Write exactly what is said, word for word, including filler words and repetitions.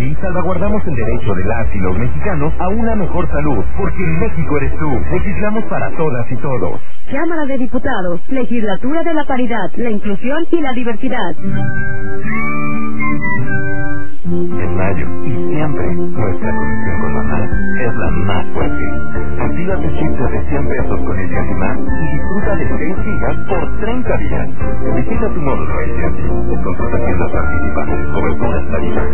Así salvaguardamos el derecho de las y los mexicanos a una mejor salud, porque en México eres tú. Legislamos para todas y todos. Cámara de Diputados, Legislatura de la Paridad, la Inclusión y la Diversidad. En mayo, y siempre, nuestra conexión con mamá es la más fuerte. Activa tu chip de cien pesos con el Más y disfruta de seis gigas por treinta días. Visita tu módulo A T and T. Consulta tiendas participantes, coberturas tarifas